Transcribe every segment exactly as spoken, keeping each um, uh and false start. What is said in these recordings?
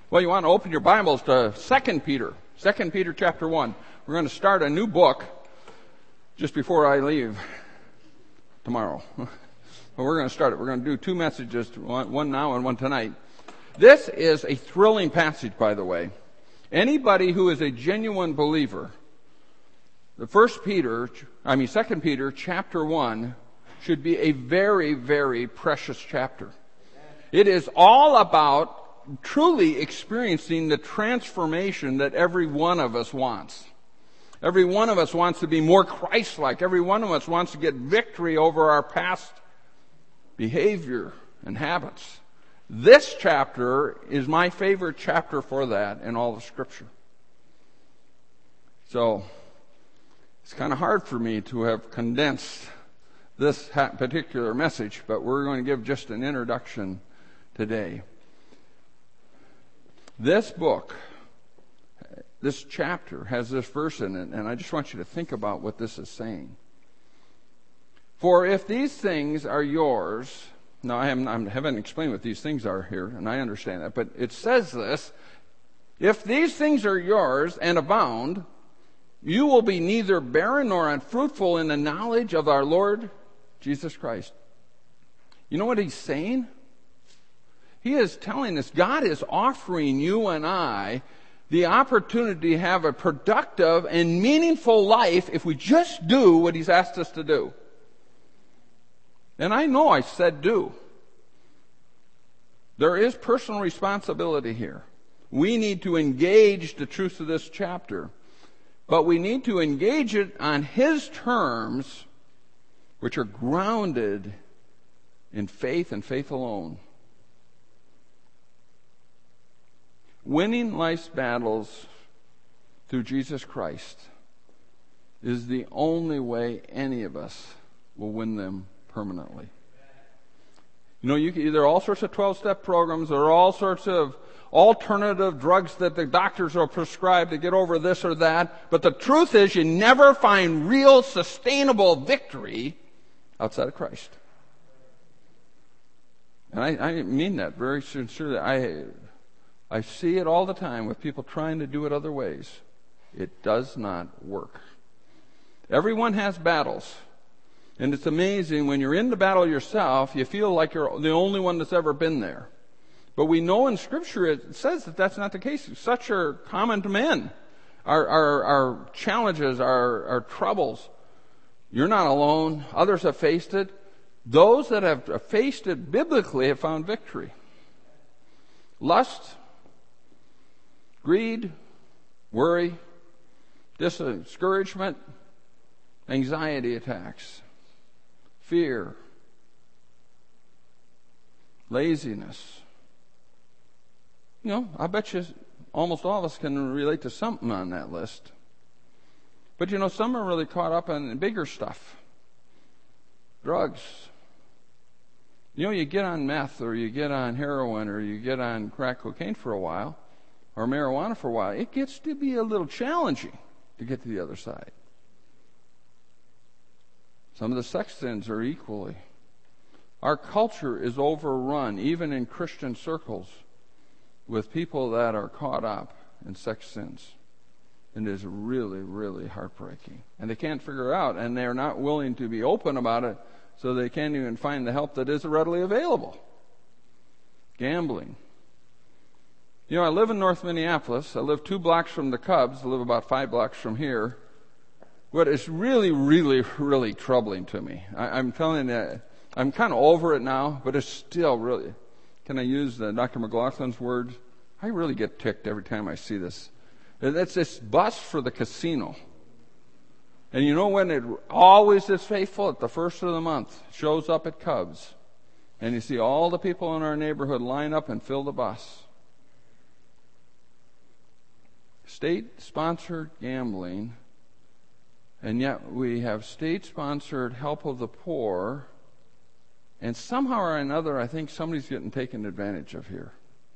Well, you want to open your Bibles to Second Peter. Second Peter chapter one. We're going to start a new book just before I leave tomorrow. But we're going to start it. We're going to do two messages, one, one now and one tonight. This is a thrilling passage, by the way. Anybody who is a genuine believer, the First Peter, I mean Second Peter chapter one should be a very, very precious chapter. It is all about truly experiencing the transformation that every one of us wants. Every one of us wants to be more Christ-like. Every one of us wants to get victory over our past behavior and habits. This chapter is my favorite chapter for that in all of Scripture. So, it's kind of hard for me to have condensed this particular message, but we're going to give just an introduction today. This book, this chapter has this verse in it, and I just want you to think about what this is saying. For if these things are yours, now I haven't, I haven't explained what these things are here, and I understand that, but it says this, if these things are yours and abound, you will be neither barren nor unfruitful in the knowledge of our Lord Jesus Christ. You know what he's saying? He is telling us God is offering you and I the opportunity to have a productive and meaningful life if we just do what he's asked us to do. And I know I said do. There is personal responsibility here. We need to engage the truth of this chapter, but we need to engage it on his terms, which are grounded in faith and faith alone. Winning life's battles through Jesus Christ is the only way any of us will win them permanently. You know, you, there are all sorts of twelve-step programs. There are all sorts of alternative drugs that the doctors will prescribe to get over this or that. But the truth is you never find real sustainable victory outside of Christ. And I, I mean that very sincerely. I... I see it all the time with people trying to do it other ways. It does not work. Everyone has battles. And it's amazing when you're in the battle yourself, you feel like you're the only one that's ever been there. But we know in Scripture it says that that's not the case. Such are common to men. Our, our, our challenges, our, our troubles. You're not alone. Others have faced it. Those that have faced it biblically have found victory. Lust, greed, worry, discouragement, anxiety attacks, fear, laziness. You know, I bet you almost all of us can relate to something on that list. But you know, some are really caught up in bigger stuff. Drugs. You know, you get on meth or you get on heroin or you get on crack cocaine for a while, or marijuana for a while, it gets to be a little challenging to get to the other side. Some of the sex sins are equally. Our culture is overrun, even in Christian circles, with people that are caught up in sex sins. And it is really, really heartbreaking. And they can't figure out, and they're not willing to be open about it, so they can't even find the help that is readily available. Gambling. You know, I live in North Minneapolis. I live two blocks from the Cubs. I live about five blocks from here. What is really, really, really troubling to me, I, I'm telling you, I'm kind of over it now, but it's still really, can I use the Doctor McLaughlin's words? I really get ticked every time I see this. It's this bus for the casino. And you know when it always is faithful? At the first of the month. It shows up at Cubs. And you see all the people in our neighborhood line up and fill the bus. State-sponsored gambling, and yet we have state-sponsored help of the poor, and somehow or another I think somebody's getting taken advantage of here.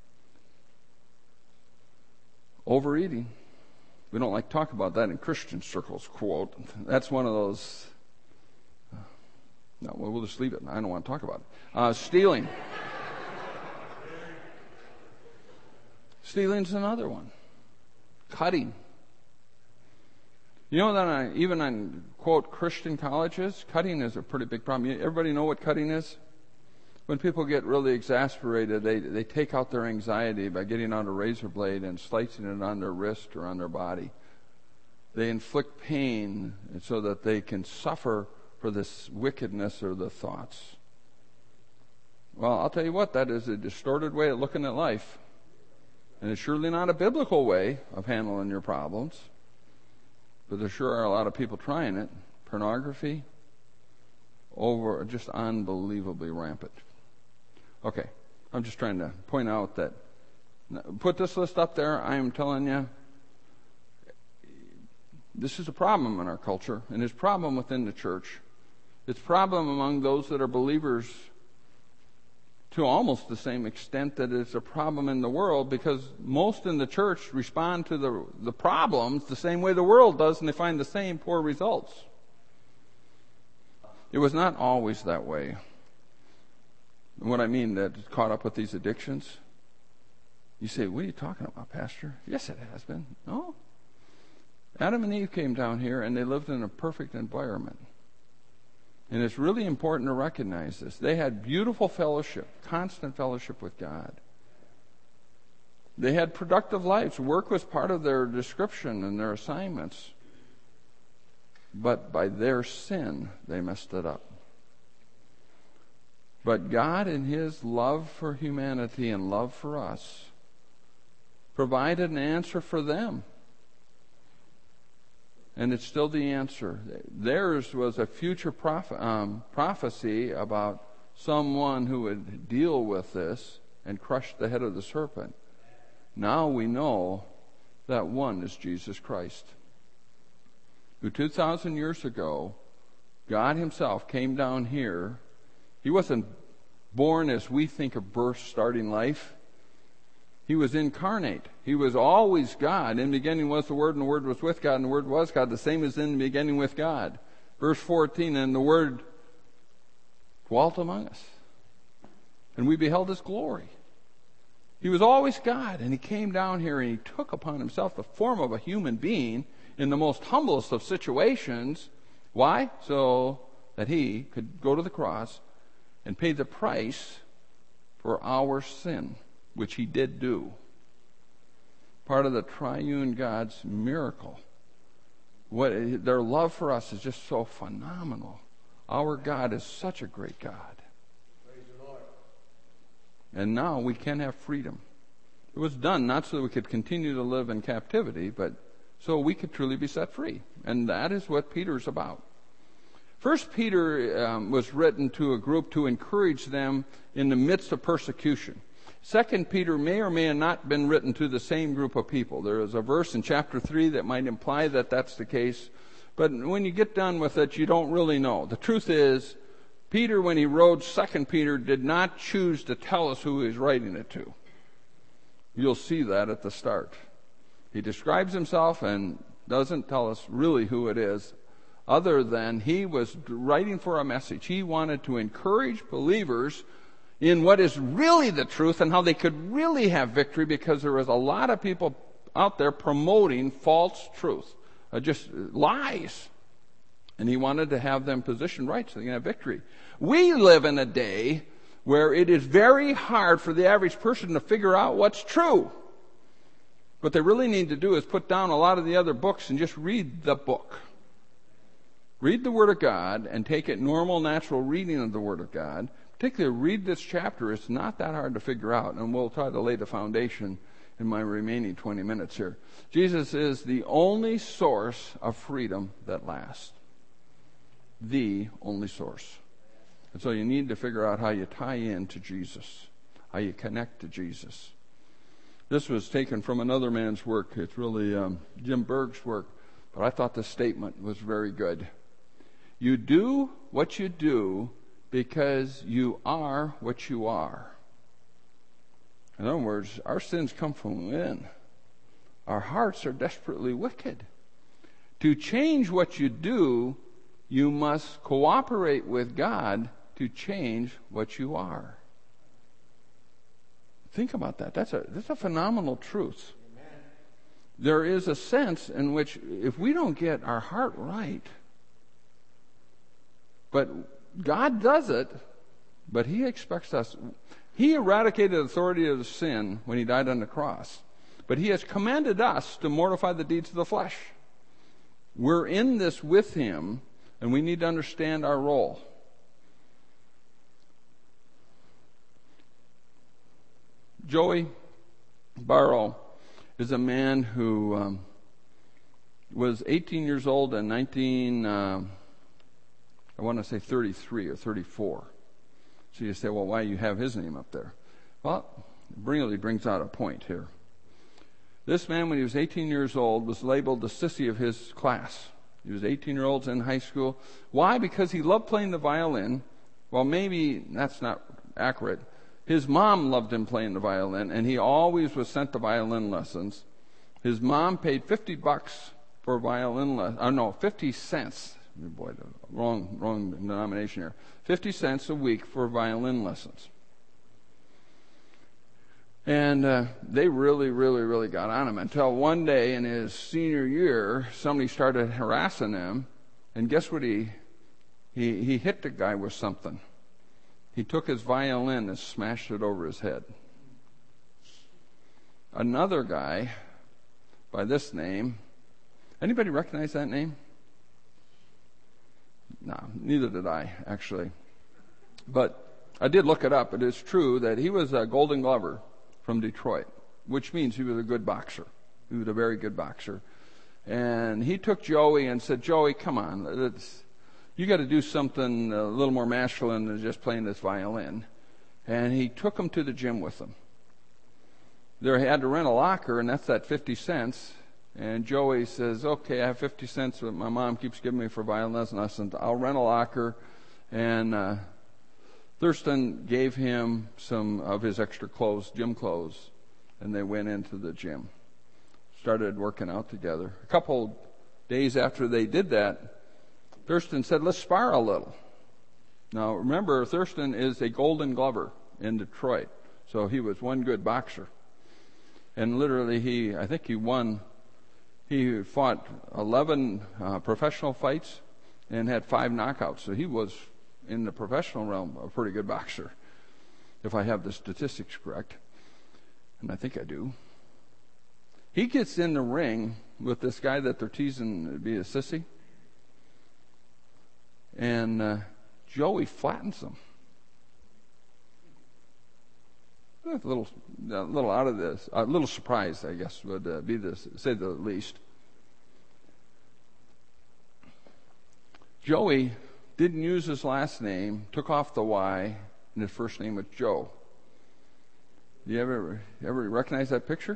Overeating. We don't like to talk about that in Christian circles, quote. That's one of those, uh, no, we'll just leave it. I don't want to talk about it. Uh, stealing. Stealing's another one. Cutting. You know that I, even on, quote, Christian colleges, cutting is a pretty big problem. Everybody know what cutting is? When people get really exasperated, they, they take out their anxiety by getting out a razor blade and slicing it on their wrist or on their body. They inflict pain so that they can suffer for this wickedness or the thoughts. Well, I'll tell you what, that is a distorted way of looking at life. And it's surely not a biblical way of handling your problems. But there sure are a lot of people trying it. Pornography, over just unbelievably rampant. Okay, I'm just trying to point out that, put this list up there, I am telling you, this is a problem in our culture, and it's a problem within the church. It's a problem among those that are believers to almost the same extent that it's a problem in the world, because most in the church respond to the, the problems the same way the world does, and they find the same poor results. It was not always that way. And what I mean, that it's caught up with these addictions. You say, what are you talking about, Pastor? Yes, it has been. No. Adam and Eve came down here, and they lived in a perfect environment. And it's really important to recognize this. They had beautiful fellowship, constant fellowship with God. They had productive lives. Work was part of their description and their assignments. But by their sin, they messed it up. But God, in His love for humanity and love for us, provided an answer for them. And it's still the answer. Theirs was a future proph- um, prophecy about someone who would deal with this and crush the head of the serpent. Now we know that one is Jesus Christ, who two thousand years ago, God Himself came down here. He wasn't born as we think of birth starting life. He was incarnate. He was always God. In the beginning was the Word, and the Word was with God, and the Word was God, the same as in the beginning with God. Verse fourteen, and the Word dwelt among us, and we beheld His glory. He was always God, and He came down here, and He took upon Himself the form of a human being in the most humblest of situations. Why? So that He could go to the cross and pay the price for our sin, which He did do. Part of the triune God's miracle. What their love for us is just so phenomenal. Our God is such a great God. Praise the Lord. And now we can have freedom. It was done not so that we could continue to live in captivity, but so we could truly be set free. And that is what Peter's about. First Peter um, was written to a group to encourage them in the midst of persecution. Second Peter may or may have not been written to the same group of people. There is a verse in chapter three that might imply that that's the case. But when you get done with it, you don't really know. The truth is, Peter, when he wrote Second Peter, did not choose to tell us who he's writing it to. You'll see that at the start. He describes himself and doesn't tell us really who it is, other than he was writing for a message. He wanted to encourage believers in what is really the truth and how they could really have victory, because there is a lot of people out there promoting false truth, uh, just lies. And he wanted to have them positioned right so they can have victory. We live in a day where it is very hard for the average person to figure out what's true. What they really need to do is put down a lot of the other books and just read the book. Read the Word of God and take it normal, natural reading of the Word of God. Particularly read this chapter. It's not that hard to figure out, and we'll try to lay the foundation in my remaining twenty minutes here. Jesus is the only source of freedom that lasts. The only source. And so you need to figure out how you tie in to Jesus, how you connect to Jesus. This was taken from another man's work. It's really um, Jim Berg's work, but I thought the statement was very good. You do what you do because you are what you are. In other words, our sins come from within. Our hearts are desperately wicked. To change what you do, you must cooperate with God to change what you are. Think about that. That's a that's a phenomenal truth. Amen. There is a sense in which if we don't get our heart right, but God does it, but He expects us. He eradicated the authority of sin when He died on the cross, but He has commanded us to mortify the deeds of the flesh. We're in this with Him, and we need to understand our role. Joey Barrow is a man who um, was eighteen years old in nineteen, uh, I want to say thirty-three or thirty-four. So you say, well, why do you have his name up there? Well, it really brings out a point here. This man, when he was eighteen years old, was labeled the sissy of his class. He was eighteen year olds in high school. Why? Because he loved playing the violin. Well, maybe that's not accurate. His mom loved him playing the violin, and he always was sent to violin lessons. His mom paid fifty bucks for violin lessons. Oh, no, fifty cents. Boy, the wrong, wrong denomination here. fifty cents a week for violin lessons. And uh, they really, really, really got on him until one day in his senior year, somebody started harassing him, and guess what? He he he hit the guy with something. He took his violin and smashed it over his head. Another guy by this name, anybody recognize that name? No, neither did I, actually. But I did look it up. It is true that he was a Golden Glover from Detroit, which means he was a good boxer. He was a very good boxer. And he took Joey and said, Joey, come on, it's, you got to do something a little more masculine than just playing this violin. And he took him to the gym with him. They had to rent a locker, and that's that fifty cents. And Joey says, okay, I have fifty cents that my mom keeps giving me for violin lessons. I'll rent a locker. And uh, Thurston gave him some of his extra clothes, gym clothes, and they went into the gym. Started working out together. A couple days after they did that, Thurston said, let's spar a little. Now, remember, Thurston is a Golden Glover in Detroit, so he was one good boxer. And literally, he, I think he won, he fought eleven uh, professional fights and had five knockouts. So he was, in the professional realm, a pretty good boxer, if I have the statistics correct. And I think I do. He gets in the ring with this guy that they're teasing to be a sissy. And uh, Joey flattens him. A little, a little out of this, a little surprised, I guess, would uh, be the say the least. Joey didn't use his last name, took off the Y, and his first name was Joe. Do you ever ever recognize that picture?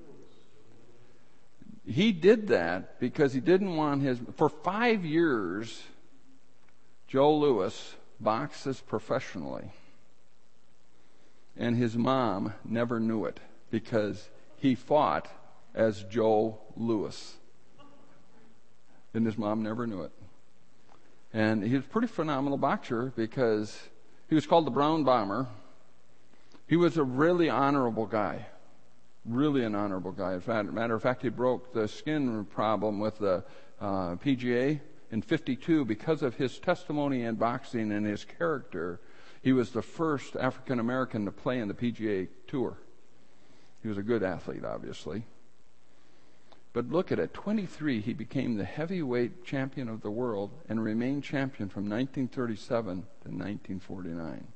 He did that because he didn't want his. For five years, Joe Louis boxes professionally. And his mom never knew it because he fought as Joe Louis. And his mom never knew it. And he was a pretty phenomenal boxer because he was called the Brown Bomber. He was a really honorable guy. Really an honorable guy. In fact, matter of fact, he broke the skin problem with the uh, P G A in fifty-two because of his testimony in boxing and his character. He was the first African American to play in the P G A Tour. He was a good athlete, obviously. But look at it, twenty-three, he became the heavyweight champion of the world and remained champion from nineteen thirty-seven to nineteen forty-nine.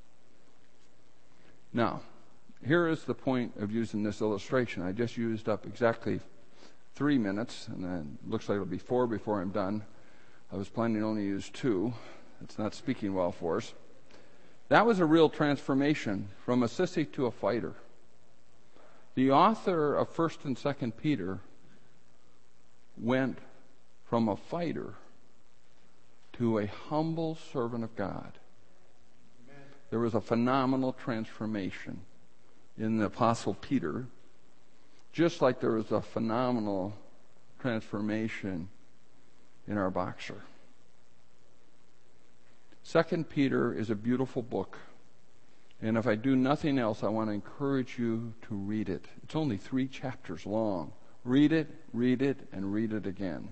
Now, here is the point of using this illustration. I just used up exactly three minutes, and then it looks like it'll be four before I'm done. I was planning to only use two. It's not speaking well for us. That was a real transformation from a sissy to a fighter. The author of First and Second Peter went from a fighter to a humble servant of God. Amen. There was a phenomenal transformation in the Apostle Peter, just like there was a phenomenal transformation in our boxer. Second Peter is a beautiful book. And if I do nothing else, I want to encourage you to read it. It's only three chapters long. Read it, read it, and read it again.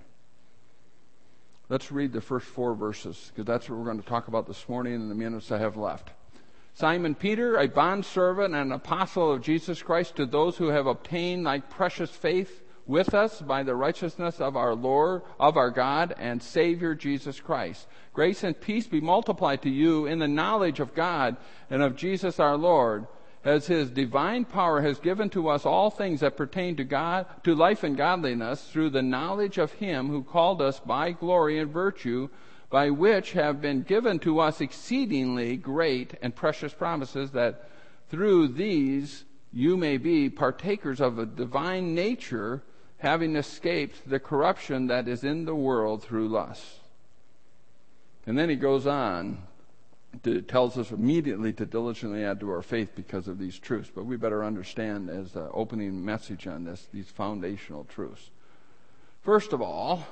Let's read the first four verses, because that's what we're going to talk about this morning in the minutes I have left. Simon Peter, a bondservant and apostle of Jesus Christ, to those who have obtained like precious faith with us by the righteousness of our Lord, of our God and Savior Jesus Christ. Grace and peace be multiplied to you in the knowledge of God and of Jesus our Lord, as his divine power has given to us all things that pertain to God, to life and godliness, through the knowledge of him who called us by glory and virtue, by which have been given to us exceedingly great and precious promises, that through these you may be partakers of a divine nature, having escaped the corruption that is in the world through lust. And then he goes on, to, tells us immediately to diligently add to our faith because of these truths. But we better understand, as an opening message on this, these foundational truths. First of all,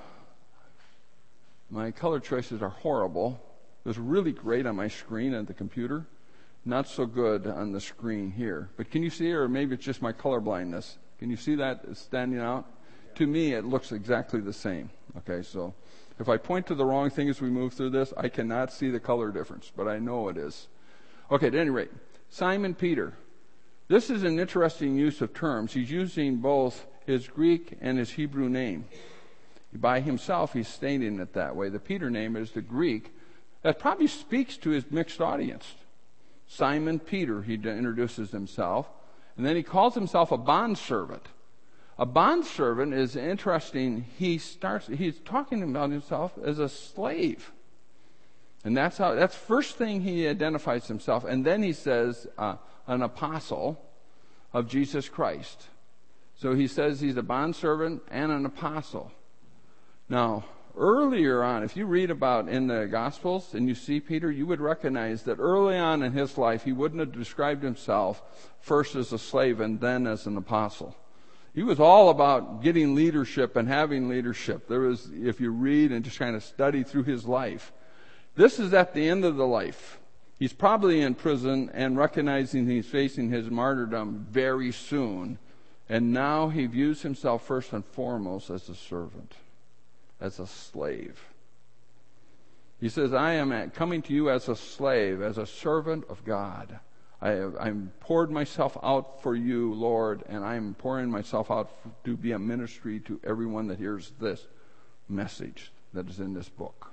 my color choices are horrible. It was really great on my screen at the computer. Not so good on the screen here. But can you see it, or maybe it's just my color blindness? Can you see that standing out? To me, it looks exactly the same. Okay, so if I point to the wrong thing as we move through this, I cannot see the color difference, but I know it is. Okay, at any rate, Simon Peter. This is an interesting use of terms. He's using both his Greek and his Hebrew name. By himself, he's stating it that way. The Peter name is the Greek. That probably speaks to his mixed audience. Simon Peter, he introduces himself. And then he calls himself a bondservant. A bondservant is interesting. He starts, he's talking about himself as a slave. And that's how, that's first thing he identifies himself. And then he says, uh, an apostle of Jesus Christ. So he says he's a bondservant and an apostle. Now, earlier on, if you read about in the Gospels and you see Peter, you would recognize that early on in his life, he wouldn't have described himself first as a slave and then as an apostle. He was all about getting leadership and having leadership. There was, if you read and just kind of study through his life, this is at the end of the life. He's probably in prison and recognizing he's facing his martyrdom very soon. And now he views himself first and foremost as a servant, as a slave. He says, I am coming to you as a slave, as a servant of God. I have I'm poured myself out for you, Lord, and I'm pouring myself out to be a ministry to everyone that hears this message that is in this book.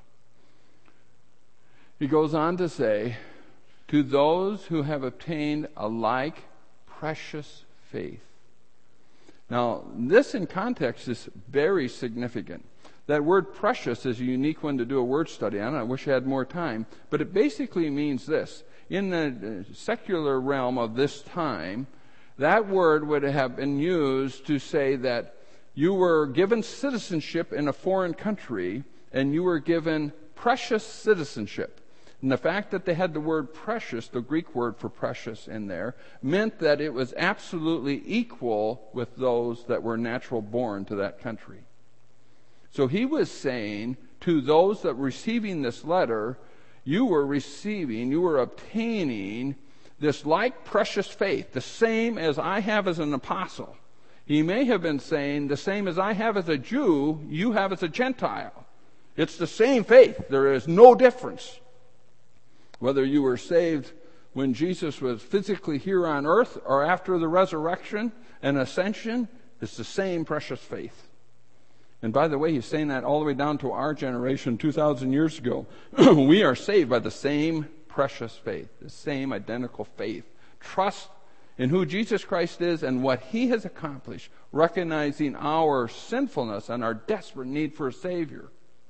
He goes on to say, to those who have obtained a like precious faith. Now, this in context is very significant. That word precious is a unique one to do a word study on. I wish I had more time. But it basically means this. In the secular realm of this time, that word would have been used to say that you were given citizenship in a foreign country and you were given precious citizenship. And the fact that they had the word precious, the Greek word for precious in there, meant that it was absolutely equal with those that were natural born to that country. So he was saying to those that were receiving this letter, you were receiving, you were obtaining this like precious faith, the same as I have as an apostle. He may have been saying, the same as I have as a Jew, you have as a Gentile. It's the same faith. There is no difference. Whether you were saved when Jesus was physically here on earth or after the resurrection and ascension, it's the same precious faith. And by the way, he's saying that all the way down to our generation two thousand years ago. We are saved by the same precious faith, the same identical faith. Trust in who Jesus Christ is and what he has accomplished, recognizing our sinfulness and our desperate need for a Savior.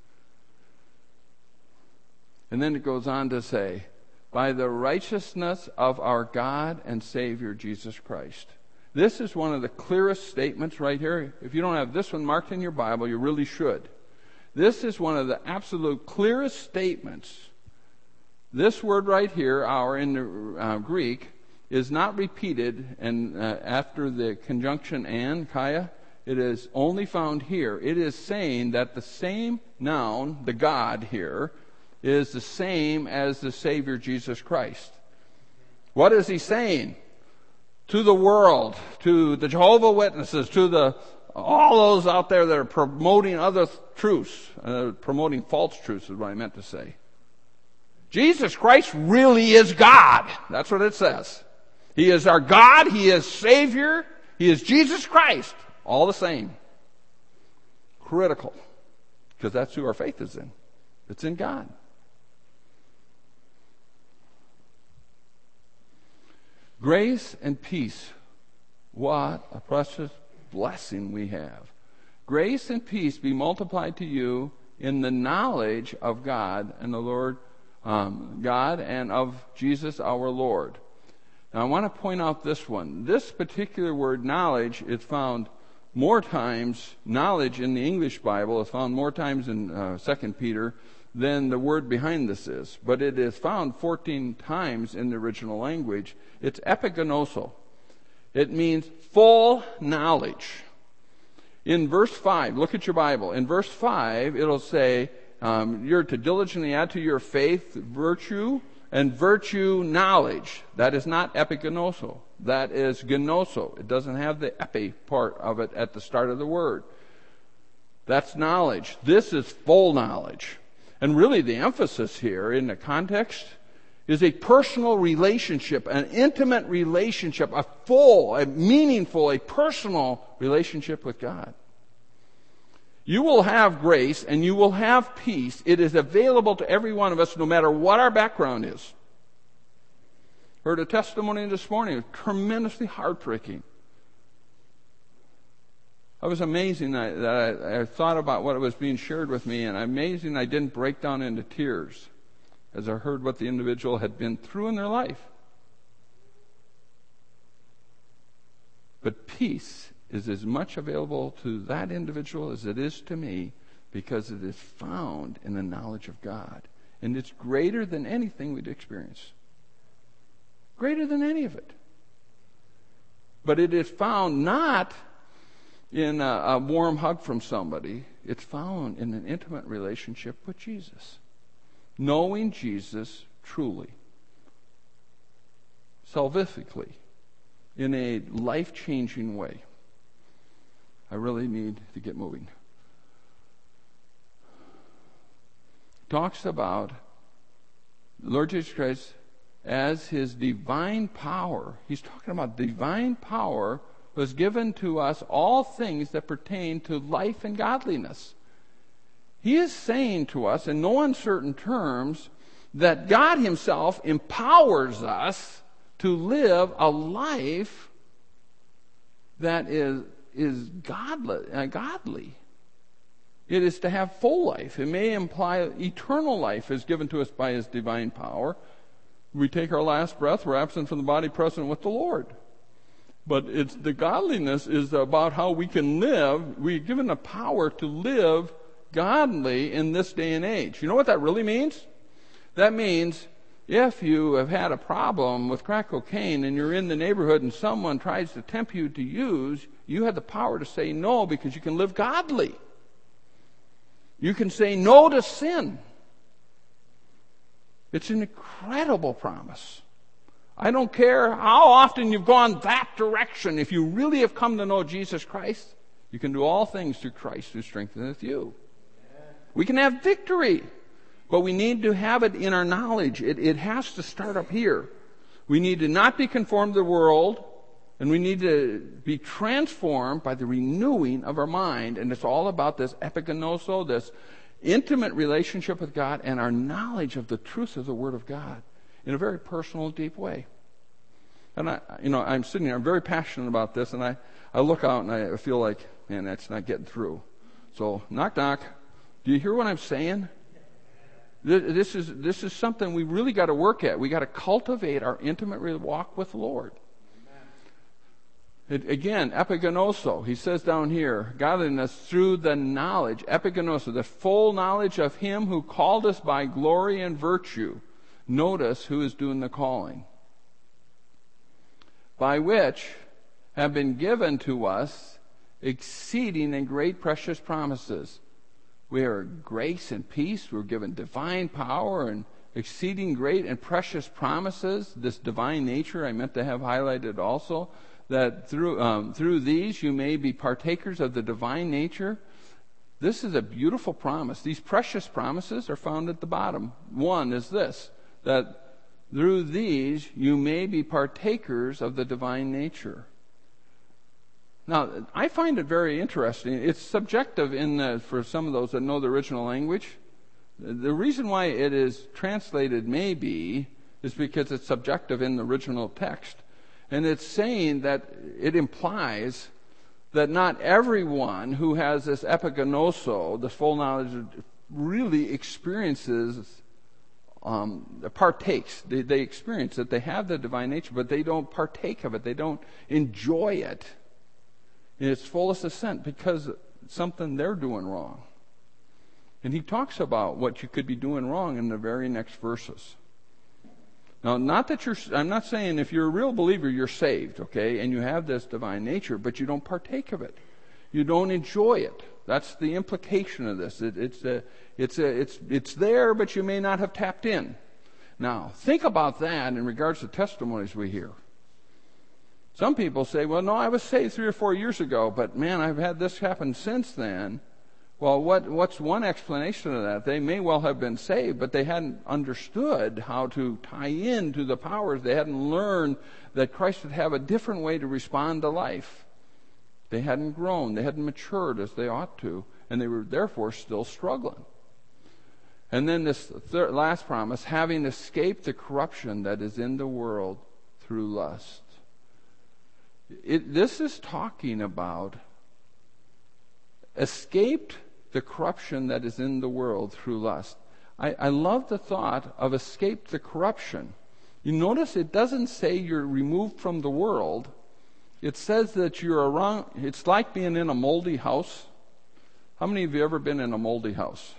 And then it goes on to say, by the righteousness of our God and Savior Jesus Christ. This is one of the clearest statements right here. If you don't have this one marked in your Bible, you really should. This is one of the absolute clearest statements. This word right here, our in the uh, Greek, is not repeated and uh, after the conjunction and, kaya, it is only found here. It is saying that the same noun, the God here, is the same as the Savior Jesus Christ. What is he saying? To the world, to the Jehovah's Witnesses, to the all those out there that are promoting other truths, uh, promoting false truths is what I meant to say. Jesus Christ really is God. That's what it says. He is our God. He is Savior. He is Jesus Christ. All the same. Critical. Because that's who our faith is in. It's in God. Grace and peace. What a precious blessing we have. Grace and peace be multiplied to you in the knowledge of God and the Lord, um, God and of Jesus our Lord. Now I want to point out this one. This particular word knowledge is found more times, knowledge in the English Bible is found more times in uh, Second Peter than the word behind this is. But it is found fourteen times in the original language. It's epigenoso. It means full knowledge. In verse five, look at your Bible. In verse five, it'll say, um, you're to diligently add to your faith virtue, and virtue knowledge. That is not epigenoso. That is genoso. It doesn't have the epi part of it at the start of the word. That's knowledge. This is full knowledge. And really the emphasis here in the context is a personal relationship, an intimate relationship, a full, a meaningful, a personal relationship with God. You will have grace and you will have peace. It is available to every one of us no matter what our background is. Heard a testimony this morning. It was tremendously heartbreaking. I was amazing that I, I thought about what was being shared with me, and amazing I didn't break down into tears as I heard what the individual had been through in their life. But peace is as much available to that individual as it is to me, because it is found in the knowledge of God. And it's greater than anything we'd experience. Greater than any of it. But it is found not in a, a warm hug from somebody. It's found in an intimate relationship with Jesus. Knowing Jesus truly. Salvifically. In a life-changing way. I really need to get moving. Talks about the Lord Jesus Christ as his divine power. He's talking about divine power was given to us all things that pertain to life and godliness. He is saying to us in no uncertain terms that God himself empowers us to live a life that is is godly, uh, godly. It is to have full life. It may imply eternal life is given to us by his divine power. We take our last breath, we're absent from the body, present with the Lord. But it's the godliness is about how we can live. We're given the power to live godly in this day and age. You know what that really means? That means if you have had a problem with crack cocaine and you're in the neighborhood and someone tries to tempt you to use, you have the power to say no because you can live godly. You can say no to sin. It's an incredible promise. I don't care how often you've gone that direction. If you really have come to know Jesus Christ, you can do all things through Christ who strengtheneth you. We can have victory. But we need to have it in our knowledge. It, it has to start up here. We need to not be conformed to the world, and we need to be transformed by the renewing of our mind. And it's all about this epigenoso, this intimate relationship with God, and our knowledge of the truth of the Word of God in a very personal, deep way. And I, you know, I'm sitting here, I'm very passionate about this, and I, I look out and I feel like, man, that's not getting through. So, knock, knock. Do you hear what I'm saying? This is this is something we really got to work at. We got to cultivate our intimate walk with the Lord. It, again, epigenoso. He says down here, godliness through the knowledge, epigenoso, the full knowledge of Him who called us by glory and virtue. Notice who is doing the calling. By which have been given to us exceeding and great precious promises. We are grace and peace. We're given divine power and exceeding great and precious promises, this divine nature I meant to have highlighted also, that through um, through these you may be partakers of the divine nature. This is a beautiful promise. These precious promises are found at the bottom. One is this, that through these you may be partakers of the divine nature. Now, I find it very interesting. It's subjective in the, for some of those that know the original language. The reason why it is translated may be is because it's subjective in the original text. And it's saying that it implies that not everyone who has this epigenoso, this full knowledge, really experiences, um, partakes. They, they experience it. They have the divine nature, but they don't partake of it. They don't enjoy it in its fullest extent because something they're doing wrong. And he talks about what you could be doing wrong in the very next verses. Now, not that you're, I'm not saying if you're a real believer, you're saved, okay, and you have this divine nature, but you don't partake of it. You don't enjoy it. That's the implication of this. It, it's, a, it's, a, it's, it's there, but you may not have tapped in. Now, think about that in regards to testimonies we hear. Some people say, well, no, I was saved three or four years ago, but man, I've had this happen since then. Well, what, what's one explanation of that? They may well have been saved, but they hadn't understood how to tie in to the powers. They hadn't learned that Christ would have a different way to respond to life. They hadn't grown. They hadn't matured as they ought to, and they were therefore still struggling. And then this third, last promise, having escaped the corruption that is in the world through lust. It, this is talking about escaped the corruption that is in the world through lust. I, I love the thought of escape the corruption. You notice it doesn't say you're removed from the world. It says that you're around. It's like being in a moldy house. How many of you ever been in a moldy house?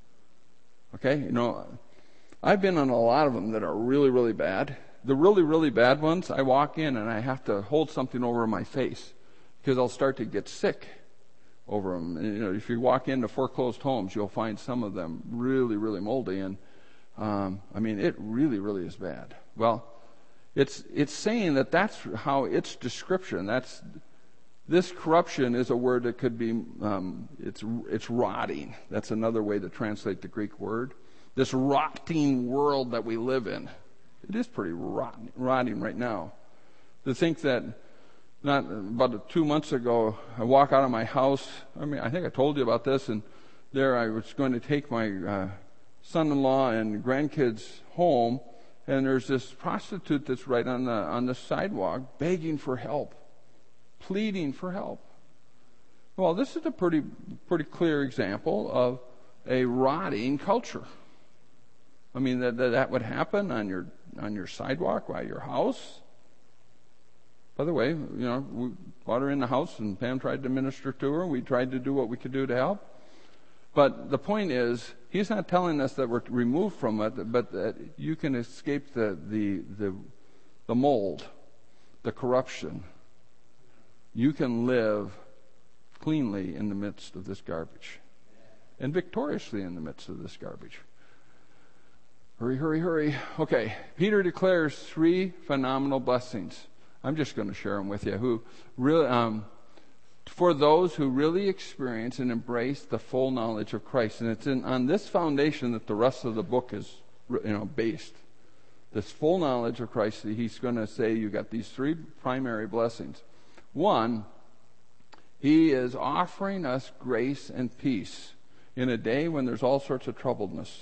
Okay, you know, I've been in a lot of them that are really, really bad. The really, really bad ones, I walk in and I have to hold something over my face because I'll start to get sick over them. And, you know, if you walk into foreclosed homes, you'll find some of them really, really moldy. And um, I mean, it really, really is bad. Well, it's it's saying that that's how its description. That's this corruption is a word that could be um, it's it's rotting. That's another way to translate the Greek word. This rotting world that we live in. It is pretty rotten, rotting right now. To think that. Not about two months ago, I walk out of my house. I mean, I think I told you about this. And there, I was going to take my uh, son-in-law and grandkids home, and there's this prostitute that's right on the on the sidewalk, begging for help, pleading for help. Well, this is a pretty pretty clear example of a rotting culture. I mean, that that, that would happen on your on your sidewalk by your house. By the way, you know, we brought her in the house, and Pam tried to minister to her. We tried to do what we could do to help. But the point is, he's not telling us that we're removed from it, but that you can escape the the the, the mold, the corruption. You can live cleanly in the midst of this garbage, and victoriously in the midst of this garbage. Hurry, hurry, hurry. Okay, Peter declares three phenomenal blessings. I'm just going to share them with you. Who really, um, for those who really experience and embrace the full knowledge of Christ, and it's in, on this foundation that the rest of the book is, you know, based. This full knowledge of Christ. He's going to say you got these three primary blessings. One, he is offering us grace and peace in a day when there's all sorts of troubledness.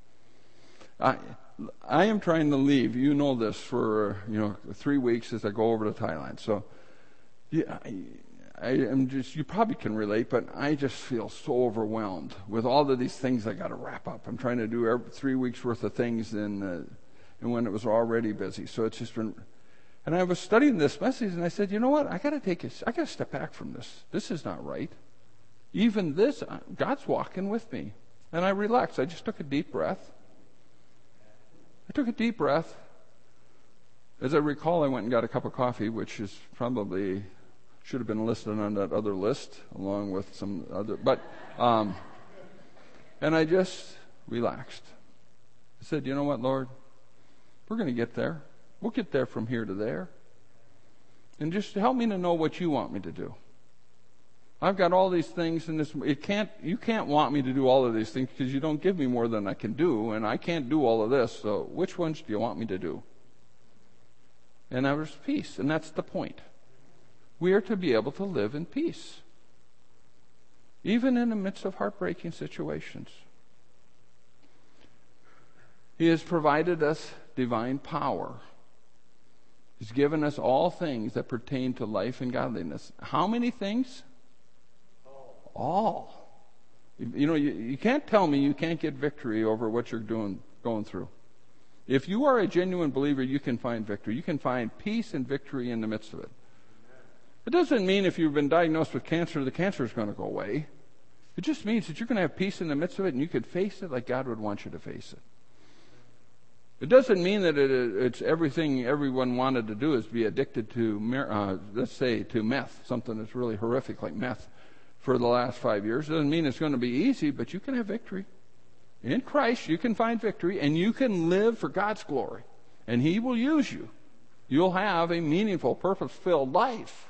I, I am trying to leave, you know this, for, you know, three weeks as I go over to Thailand. So, yeah, I, I am just, you probably can relate, but I just feel so overwhelmed with all of these things I got to wrap up. I'm trying to do every, three weeks worth of things in, uh, and when it was already busy. So it's just been, and I was studying this message, and I said, you know what, I got to take a, I got to step back from this. This is not right. Even this, God's walking with me. And I relaxed. I just took a deep breath. I took a deep breath. As I recall, I went and got a cup of coffee, which is probably should have been listed on that other list, along with some other. But, um, and I just relaxed. I said, you know what, Lord? We're going to get there. We'll get there from here to there. And just help me to know what you want me to do. I've got all these things in this. It can't. You can't want me to do all of these things because you don't give me more than I can do, and I can't do all of this. So which ones do you want me to do? And there was peace, and that's the point. We are to be able to live in peace, even in the midst of heartbreaking situations. He has provided us divine power. He's given us all things that pertain to life and godliness. How many things? All. You know, you, you can't tell me you can't get victory over what you're doing, going through. If you are a genuine believer, you can find victory. You can find peace and victory in the midst of it. It doesn't mean if you've been diagnosed with cancer, the cancer is going to go away. It just means that you're going to have peace in the midst of it, and you can face it like God would want you to face it. It doesn't mean that it, it's everything everyone wanted to do is be addicted to, uh, let's say, to meth, something that's really horrific like meth for the last five years. It doesn't mean it's going to be easy, but you can have victory. In Christ, you can find victory, and you can live for God's glory, and He will use you. You'll have a meaningful, purpose-filled life.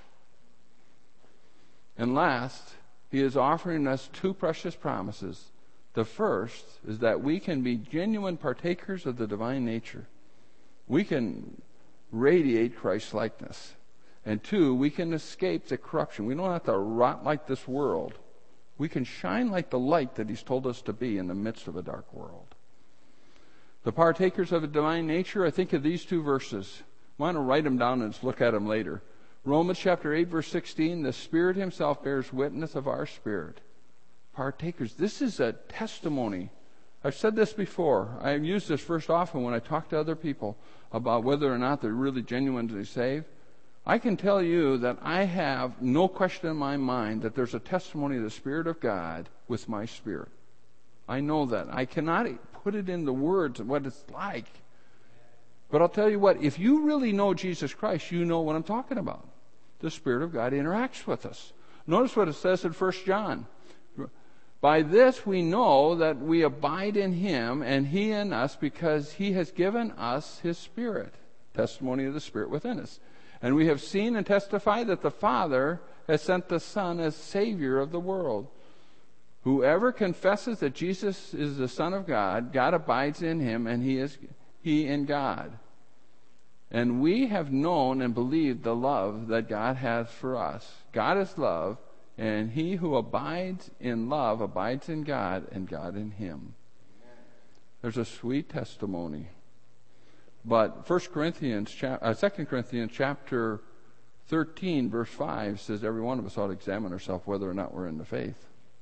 And last, He is offering us two precious promises. The first is that we can be genuine partakers of the divine nature. We can radiate Christ's likeness. And two, we can escape the corruption. We don't have to rot like this world. We can shine like the light that He's told us to be in the midst of a dark world. The partakers of a divine nature, I think of these two verses. I want to write them down and just look at them later. Romans chapter eight, verse sixteen, the Spirit Himself bears witness of our spirit. Partakers. This is a testimony. I've said this before. I've used this verse often when I talk to other people about whether or not they're really genuinely saved. I can tell you that I have no question in my mind that there's a testimony of the Spirit of God with my spirit. I know that. I cannot put it in the words of what it's like. But I'll tell you what, if you really know Jesus Christ, you know what I'm talking about. The Spirit of God interacts with us. Notice what it says in First John. By this we know that we abide in Him and He in us because He has given us His Spirit. Testimony of the Spirit within us. And we have seen and testified that the Father has sent the Son as Savior of the world. Whoever confesses that Jesus is the Son of God, God abides in Him and He is He in God. And we have known and believed the love that God has for us. God is love, and he who abides in love abides in God, and God in him. There's a sweet testimony. But First Corinthians, uh, Second Corinthians chapter thirteen, verse five says every one of us ought to examine ourselves whether or not we're in the faith.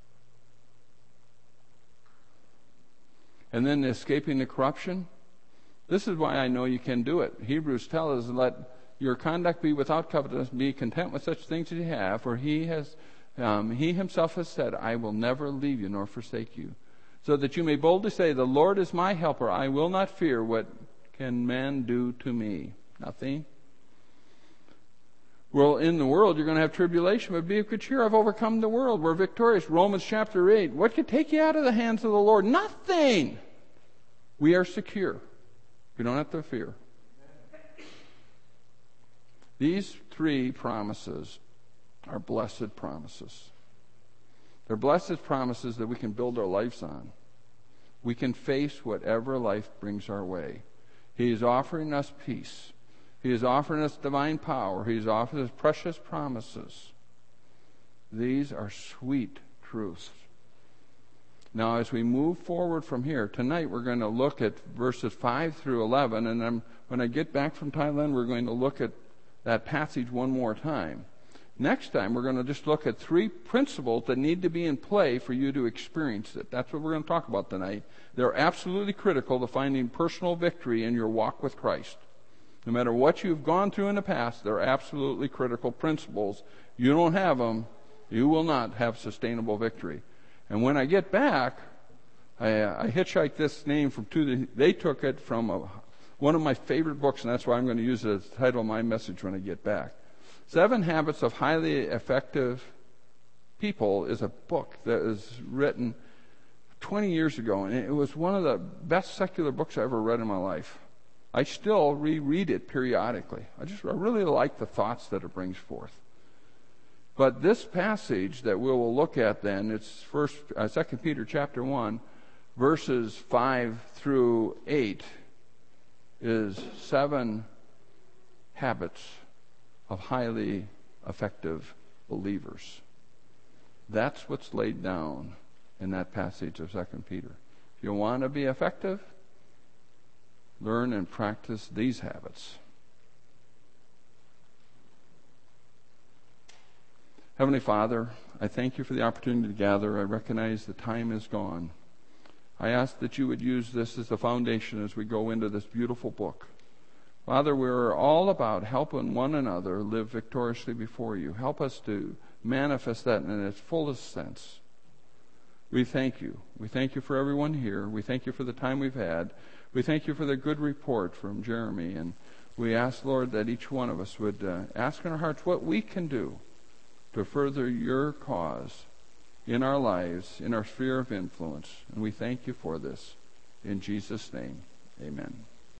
And then escaping the corruption. This is why I know you can do it. Hebrews tells us, let your conduct be without covetousness, be content with such things as you have, for he has, um, he himself has said, I will never leave you nor forsake you. So that you may boldly say, the Lord is my helper. I will not fear what can man do to me. Nothing. Well, in the world you're going to have tribulation, but be of good cheer. I've overcome the world. We're victorious. Romans chapter eight. What could take you out of the hands of the Lord? Nothing. We are secure. We don't have to fear. These three promises are blessed promises. They're blessed promises that we can build our lives on. We can face whatever life brings our way. He is offering us peace. He is offering us divine power. He is offering us precious promises. These are sweet truths. Now, as we move forward from here, tonight we're going to look at verses five through eleven, and then when I get back from Thailand, we're going to look at that passage one more time. Next time, we're going to just look at three principles that need to be in play for you to experience it. That's what we're going to talk about tonight. They're absolutely critical to finding personal victory in your walk with Christ. No matter what you've gone through in the past, they're absolutely critical principles. You don't have them, you will not have sustainable victory. And when I get back, I, uh, I hitchhiked this name from two. They took it from a, one of my favorite books, and that's why I'm going to use it as the title of my message when I get back. Seven Habits of Highly Effective People is a book that is written twenty years ago, and it was one of the best secular books I ever read in my life. I still reread it periodically. I just I really like the thoughts that it brings forth. But this passage that we will look at then, it's first, uh, Second Peter chapter one, verses five through eight, is seven habits of highly effective believers. That's what's laid down in that passage of Second Peter. If you want to be effective, learn and practice these habits. Heavenly Father, I thank you for the opportunity to gather. I recognize the time is gone. I ask that you would use this as the foundation as we go into this beautiful book. Father, we're all about helping one another live victoriously before you. Help us to manifest that in its fullest sense. We thank you. We thank you for everyone here. We thank you for the time we've had. We thank you for the good report from Jeremy. And we ask, Lord, that each one of us would uh, ask in our hearts what we can do to further your cause in our lives, in our sphere of influence. And we thank you for this. In Jesus' name, amen.